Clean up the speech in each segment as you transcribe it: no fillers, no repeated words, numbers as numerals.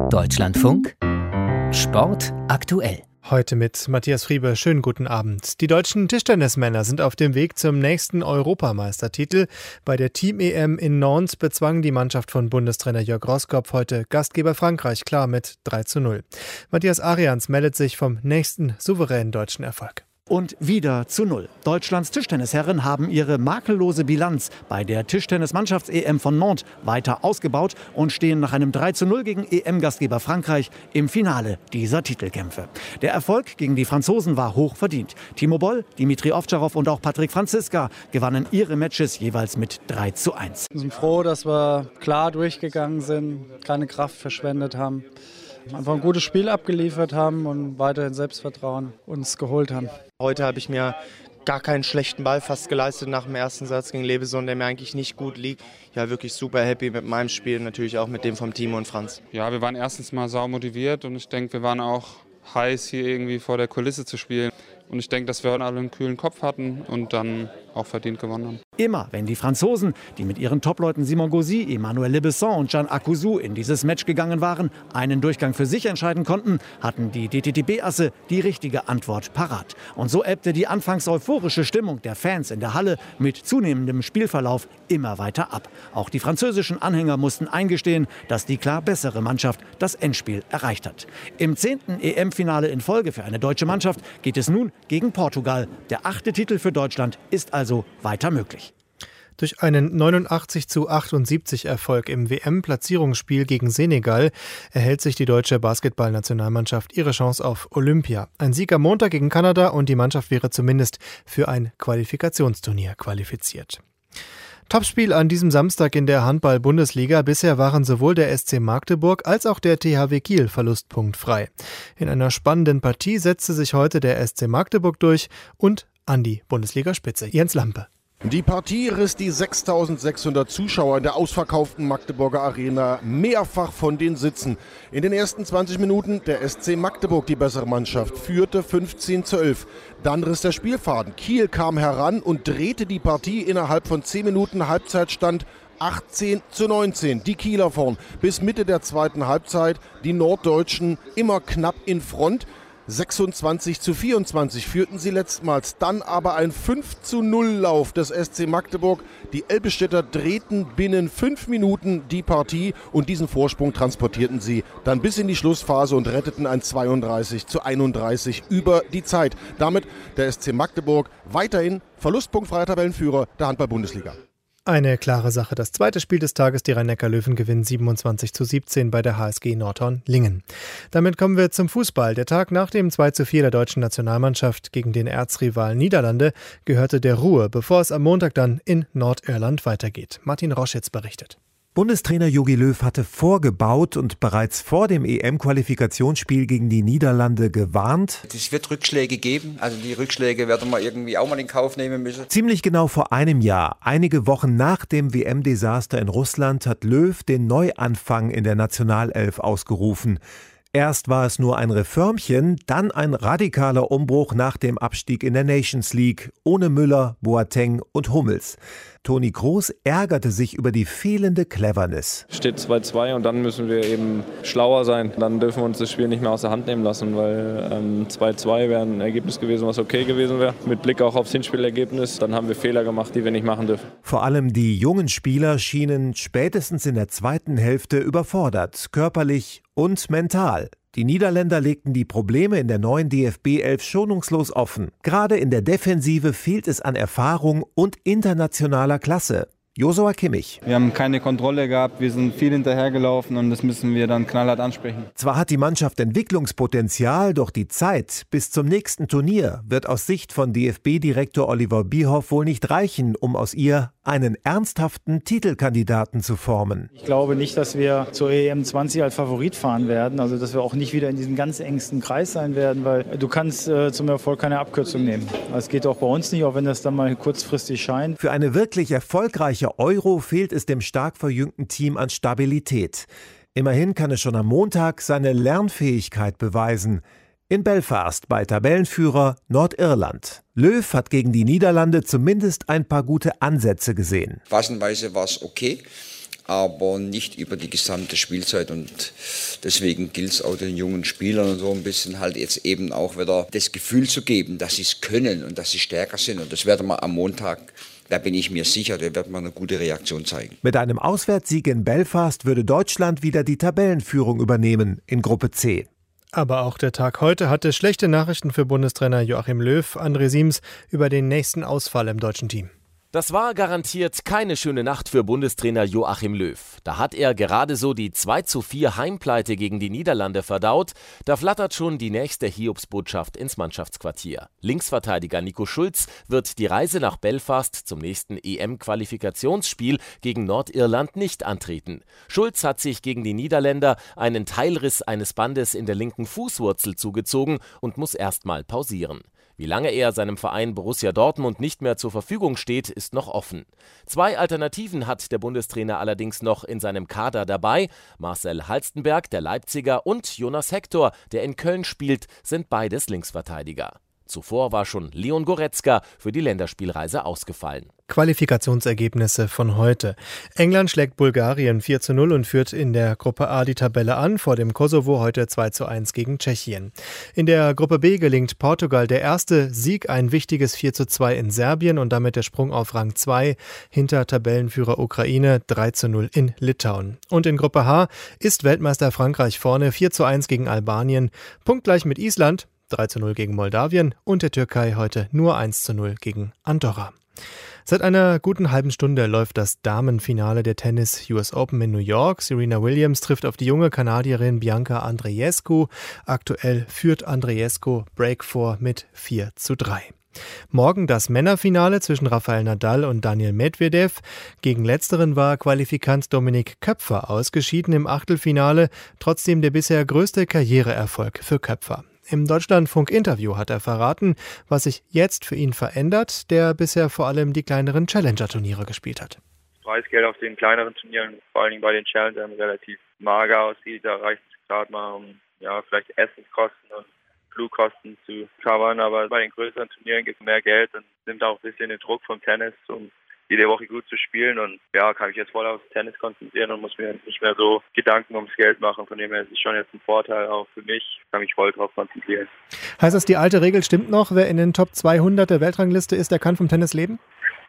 Deutschlandfunk Sport aktuell. Heute mit Matthias Friebe. Schönen guten Abend. Die deutschen Tischtennismänner sind auf dem Weg zum nächsten Europameistertitel. Bei der Team-EM in Nantes bezwang die Mannschaft von Bundestrainer Jörg Roßkopf heute Gastgeber Frankreich klar mit 3:0. Matthias Arians meldet sich vom nächsten souveränen deutschen Erfolg. Und wieder zu 0. Deutschlands Tischtennisherren haben ihre makellose Bilanz bei der Tischtennis-Mannschafts-EM von Nantes weiter ausgebaut und stehen nach einem 3:0 gegen EM-Gastgeber Frankreich im Finale dieser Titelkämpfe. Der Erfolg gegen die Franzosen war hoch verdient. Timo Boll, Dimitri Ovtcharov und auch Patrick Franziska gewannen ihre Matches jeweils mit 3:1. Wir sind froh, dass wir klar durchgegangen sind, keine Kraft verschwendet haben. Einfach ein gutes Spiel abgeliefert haben und weiterhin Selbstvertrauen uns geholt haben. Heute habe ich mir gar keinen schlechten Ball fast geleistet nach dem ersten Satz gegen Leveson, der mir eigentlich nicht gut liegt. Ja, wirklich super happy mit meinem Spiel, natürlich auch mit dem vom Timo und Franz. Ja, wir waren erstens mal sau motiviert und ich denke, wir waren auch heiß, hier irgendwie vor der Kulisse zu spielen. Und ich denke, dass wir heute alle einen kühlen Kopf hatten und dann auch verdient gewonnen haben. Immer wenn die Franzosen, die mit ihren Topleuten Simon Gauzy, Emmanuel Lebesson und Can Akuzzu in dieses Match gegangen waren, einen Durchgang für sich entscheiden konnten, hatten die DTTB-Asse die richtige Antwort parat. Und so ebbte die anfangs euphorische Stimmung der Fans in der Halle mit zunehmendem Spielverlauf immer weiter ab. Auch die französischen Anhänger mussten eingestehen, dass die klar bessere Mannschaft das Endspiel erreicht hat. Im 10. EM-Finale in Folge für eine deutsche Mannschaft geht es nun gegen Portugal. Der 8. Titel für Deutschland ist also weiter möglich. Durch einen 89:78 Erfolg im WM-Platzierungsspiel gegen Senegal erhält sich die deutsche Basketballnationalmannschaft ihre Chance auf Olympia. Ein Sieg am Montag gegen Kanada und die Mannschaft wäre zumindest für ein Qualifikationsturnier qualifiziert. Topspiel an diesem Samstag in der Handball-Bundesliga. Bisher waren sowohl der SC Magdeburg als auch der THW Kiel verlustpunktfrei. In einer spannenden Partie setzte sich heute der SC Magdeburg durch und an die Bundesligaspitze. Jens Lampe. Die Partie riss die 6.600 Zuschauer in der ausverkauften Magdeburger Arena mehrfach von den Sitzen. In den ersten 20 Minuten der SC Magdeburg die bessere Mannschaft, führte 15:11. Dann riss der Spielfaden. Kiel kam heran und drehte die Partie innerhalb von 10 Minuten. Halbzeitstand 18:19. Die Kieler vorn. Bis Mitte der zweiten Halbzeit die Norddeutschen immer knapp in Front. 26:24 führten sie letztmals, dann aber ein 5:0-Lauf des SC Magdeburg. Die Elbstädter drehten binnen 5 Minuten die Partie und diesen Vorsprung transportierten sie dann bis in die Schlussphase und retteten ein 32:31 über die Zeit. Damit der SC Magdeburg weiterhin verlustpunktfreier Tabellenführer der Handball-Bundesliga. Eine klare Sache. Das zweite Spiel des Tages, die Rhein-Neckar-Löwen gewinnen 27:17 bei der HSG Nordhorn-Lingen. Damit kommen wir zum Fußball. Der Tag nach dem 2:4 der deutschen Nationalmannschaft gegen den Erzrivalen Niederlande gehörte der Ruhe, bevor es am Montag dann in Nordirland weitergeht. Martin Roschitz berichtet. Bundestrainer Jogi Löw hatte vorgebaut und bereits vor dem EM-Qualifikationsspiel gegen die Niederlande gewarnt. Es wird Rückschläge geben, also die Rückschläge werden wir irgendwie auch mal in Kauf nehmen müssen. Ziemlich genau vor einem Jahr, einige Wochen nach dem WM-Desaster in Russland, hat Löw den Neuanfang in der Nationalelf ausgerufen. Erst war es nur ein Reförmchen, dann ein radikaler Umbruch nach dem Abstieg in der Nations League, ohne Müller, Boateng und Hummels. Toni Kroos ärgerte sich über die fehlende Cleverness. Steht 2:2 und dann müssen wir eben schlauer sein. Dann dürfen wir uns das Spiel nicht mehr aus der Hand nehmen lassen, weil 2:2 wäre ein Ergebnis gewesen, was okay gewesen wäre. Mit Blick auch aufs Hinspielergebnis, dann haben wir Fehler gemacht, die wir nicht machen dürfen. Vor allem die jungen Spieler schienen spätestens in der zweiten Hälfte überfordert, körperlich und mental. Die Niederländer legten die Probleme in der neuen DFB-11 schonungslos offen. Gerade in der Defensive fehlt es an Erfahrung und internationaler Klasse. Josua Kimmich. Wir haben keine Kontrolle gehabt, wir sind viel hinterhergelaufen und das müssen wir dann knallhart ansprechen. Zwar hat die Mannschaft Entwicklungspotenzial, doch die Zeit bis zum nächsten Turnier wird aus Sicht von DFB-Direktor Oliver Bierhoff wohl nicht reichen, um aus ihr einen ernsthaften Titelkandidaten zu formen. Ich glaube nicht, dass wir zur EM 20 als Favorit fahren werden, also dass wir auch nicht wieder in diesem ganz engsten Kreis sein werden, weil du kannst zum Erfolg keine Abkürzung nehmen. Das geht auch bei uns nicht, auch wenn das dann mal kurzfristig scheint. Für eine wirklich erfolgreiche Euro fehlt es dem stark verjüngten Team an Stabilität. Immerhin kann es schon am Montag seine Lernfähigkeit beweisen. In Belfast bei Tabellenführer Nordirland. Löw hat gegen die Niederlande zumindest ein paar gute Ansätze gesehen. Phasenweise war es okay, aber nicht über die gesamte Spielzeit. Und Und deswegen gilt es auch den jungen Spielern so ein bisschen halt jetzt eben auch wieder das Gefühl zu geben, dass sie es können und dass sie stärker sind. Und das werden wir am Montag, da bin ich mir sicher, da wird man eine gute Reaktion zeigen. Mit einem Auswärtssieg in Belfast würde Deutschland wieder die Tabellenführung übernehmen in Gruppe C. Aber auch der Tag heute hatte schlechte Nachrichten für Bundestrainer Joachim Löw. André Siems über den nächsten Ausfall im deutschen Team. Das war garantiert keine schöne Nacht für Bundestrainer Joachim Löw. Da hat er gerade so die 2:4 Heimpleite gegen die Niederlande verdaut. Da flattert schon die nächste Hiobsbotschaft ins Mannschaftsquartier. Linksverteidiger Nico Schulz wird die Reise nach Belfast zum nächsten EM-Qualifikationsspiel gegen Nordirland nicht antreten. Schulz hat sich gegen die Niederländer einen Teilriss eines Bandes in der linken Fußwurzel zugezogen und muss erstmal pausieren. Wie lange er seinem Verein Borussia Dortmund nicht mehr zur Verfügung steht, ist noch offen. 2 Alternativen hat der Bundestrainer allerdings noch in seinem Kader dabei. Marcel Halstenberg, der Leipziger, und Jonas Hector, der in Köln spielt, sind beides Linksverteidiger. Zuvor war schon Leon Goretzka für die Länderspielreise ausgefallen. Qualifikationsergebnisse von heute. England schlägt Bulgarien 4:0 und führt in der Gruppe A die Tabelle an, vor dem Kosovo heute 2:1 gegen Tschechien. In der Gruppe B gelingt Portugal der erste Sieg, ein wichtiges 4:2 in Serbien und damit der Sprung auf Rang 2 hinter Tabellenführer Ukraine 3:0 in Litauen. Und in Gruppe H ist Weltmeister Frankreich vorne 4:1 gegen Albanien, punktgleich mit Island 3:0 gegen Moldawien und der Türkei heute nur 1:0 gegen Andorra. Seit einer guten halben Stunde läuft das Damenfinale der Tennis US Open in New York. Serena Williams trifft auf die junge Kanadierin Bianca Andreescu. Aktuell führt Andreescu Break vor mit 4:3. Morgen das Männerfinale zwischen Rafael Nadal und Daniil Medvedev. Gegen letzteren war Qualifikant Dominik Köpfer ausgeschieden im Achtelfinale, trotzdem der bisher größte Karriereerfolg für Köpfer. Im Deutschlandfunk-Interview hat er verraten, was sich jetzt für ihn verändert, der bisher vor allem die kleineren Challenger-Turniere gespielt hat. Preisgeld auf den kleineren Turnieren, vor allen Dingen bei den Challengern, relativ mager aussieht. Da reicht es gerade mal, um vielleicht Essenskosten und Flugkosten zu covern. Aber bei den größeren Turnieren gibt es mehr Geld und nimmt auch ein bisschen den Druck vom Tennis, um jede Woche gut zu spielen, und kann ich jetzt voll aufs Tennis konzentrieren und muss mir nicht mehr so Gedanken ums Geld machen. Von dem her ist es schon jetzt ein Vorteil auch für mich, kann mich voll drauf konzentrieren. Heißt das, die alte Regel stimmt noch? Wer in den Top 200 der Weltrangliste ist, der kann vom Tennis leben?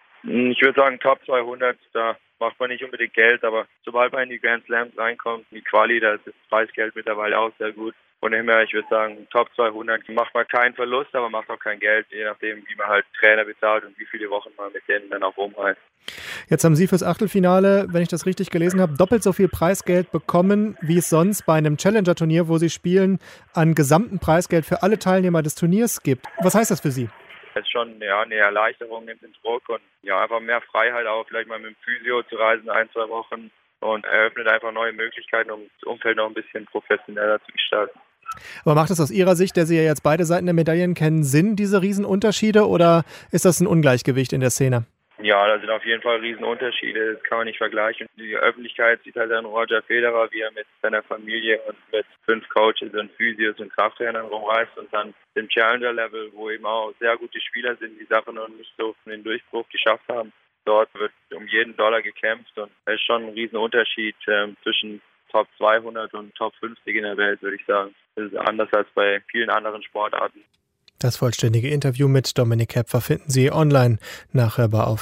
Ich würde sagen, Top 200, da macht man nicht unbedingt Geld, aber sobald man in die Grand Slams reinkommt, die Quali, da ist das Preisgeld mittlerweile auch sehr gut. Von dem her, ich würde sagen, Top 200 macht man keinen Verlust, aber macht auch kein Geld, je nachdem, wie man halt Trainer bezahlt und wie viele Wochen man mit denen dann auch rumreist. Jetzt haben Sie fürs Achtelfinale, wenn ich das richtig gelesen habe, doppelt so viel Preisgeld bekommen, wie es sonst bei einem Challenger-Turnier, wo Sie spielen, an gesamten Preisgeld für alle Teilnehmer des Turniers gibt. Was heißt das für Sie? Das ist schon eine Erleichterung, nimmt den Druck und einfach mehr Freiheit auch, vielleicht mal mit dem Physio zu reisen, 1-2 Wochen, und eröffnet einfach neue Möglichkeiten, um das Umfeld noch ein bisschen professioneller zu gestalten. Aber macht es aus Ihrer Sicht, der Sie ja jetzt beide Seiten der Medaillen kennen, Sinn, diese Riesenunterschiede, oder ist das ein Ungleichgewicht in der Szene? Ja, da sind auf jeden Fall Riesenunterschiede, das kann man nicht vergleichen. Die Öffentlichkeit sieht halt dann Roger Federer, wie er mit seiner Familie und mit 5 Coaches und Physios und Krafttrainern rumreist, und dann dem Challenger-Level, wo eben auch sehr gute Spieler sind, die Sachen noch nicht so den Durchbruch geschafft haben. Dort wird um jeden Dollar gekämpft, und es ist schon ein Riesenunterschied zwischen Top 200 und Top 50 in der Welt, würde ich sagen. Das ist anders als bei vielen anderen Sportarten. Das vollständige Interview mit Dominik Köpfer finden Sie online nachhörbar auf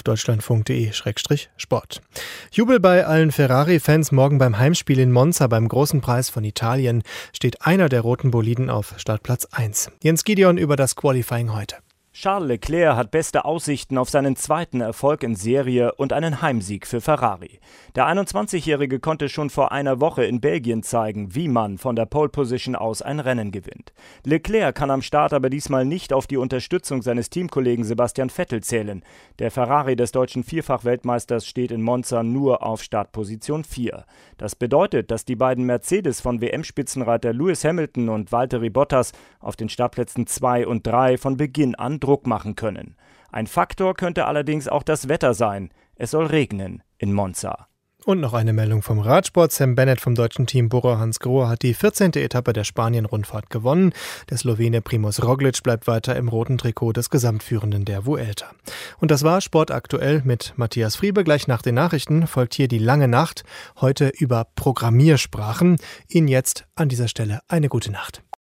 deutschlandfunk.de/sport. Jubel bei allen Ferrari-Fans. Morgen beim Heimspiel in Monza beim Großen Preis von Italien steht einer der roten Boliden auf Startplatz 1. Jens Gideon über das Qualifying heute. Charles Leclerc hat beste Aussichten auf seinen zweiten Erfolg in Serie und einen Heimsieg für Ferrari. Der 21-Jährige konnte schon vor einer Woche in Belgien zeigen, wie man von der Pole Position aus ein Rennen gewinnt. Leclerc kann am Start aber diesmal nicht auf die Unterstützung seines Teamkollegen Sebastian Vettel zählen. Der Ferrari des deutschen Vierfach-Weltmeisters steht in Monza nur auf Startposition 4. Das bedeutet, dass die beiden Mercedes von WM-Spitzenreiter Lewis Hamilton und Valtteri Bottas auf den Startplätzen 2 und 3 von Beginn an Druck machen können. Ein Faktor könnte allerdings auch das Wetter sein. Es soll regnen in Monza. Und noch eine Meldung vom Radsport. Sam Bennett vom deutschen Team Bora Hansgrohe hat die 14. Etappe der Spanien-Rundfahrt gewonnen. Der Slowene Primož Roglič bleibt weiter im roten Trikot des Gesamtführenden der Vuelta. Und das war Sport aktuell mit Matthias Friebe. Gleich nach den Nachrichten folgt hier die lange Nacht. Heute über Programmiersprachen. Ihnen jetzt an dieser Stelle eine gute Nacht.